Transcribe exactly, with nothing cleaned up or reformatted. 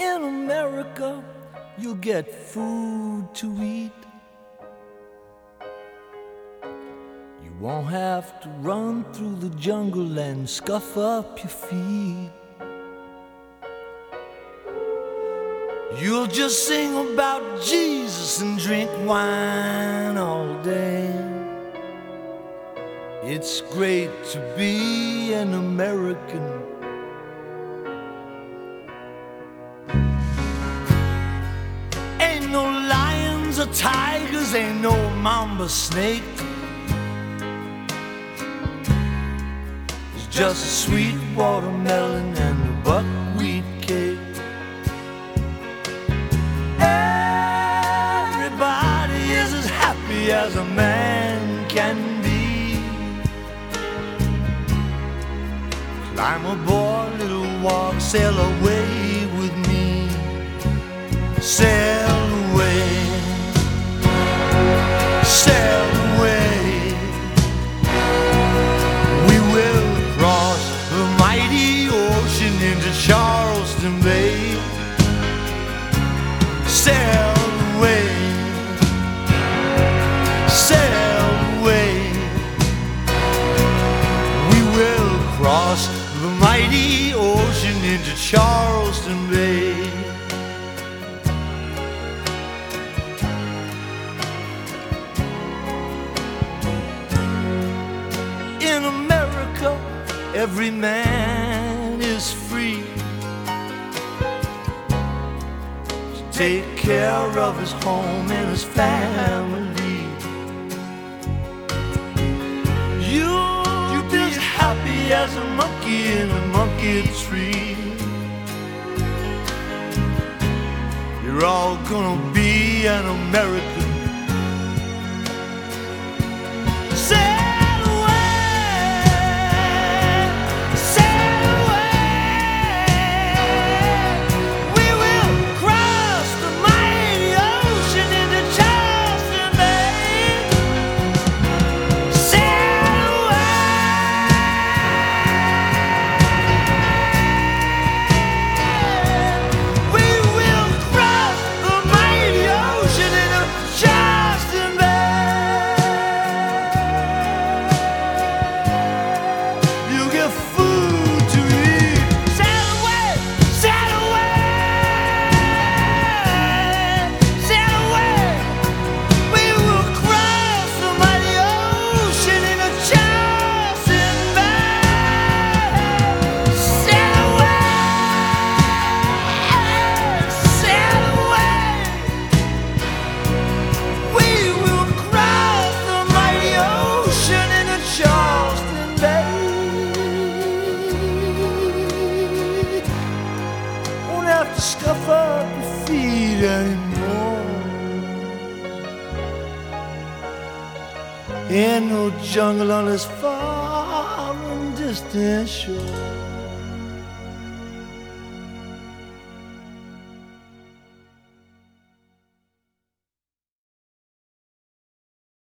In America, you'll get food to eat. You won't have to run through the jungle and scuff up your feet. You'll just sing about Jesus and drink wine all day. It's great to be an American. Ain't no lions or tigers, ain't no mamba snake. It's just a sweet watermelon and a buckwheat cake. Everybody is as happy as a man can be. Climb aboard, little walk, sail away with me. Sail away, sail away. We will cross the mighty ocean into Charleston Bay. Sail away, sail away. We will cross the mighty ocean into Charleston Bay. In America, every man is free to take care of his home and his family. You'll be as happy as a monkey in a monkey tree. You're all gonna be an American. Sail away, sail away. We will cross the mighty ocean into Charleston Bay. Sail away. We will cross the mighty ocean into Charleston Bay. You get food to eat. Sail away, sail away, sail away. We will cross the mighty ocean into Charleston Bay. Sail away, sail away. We will cross the mighty ocean into Charleston Bay. Won't have to scuff up your feet anymore. Ain't no jungle on this far and distant shore.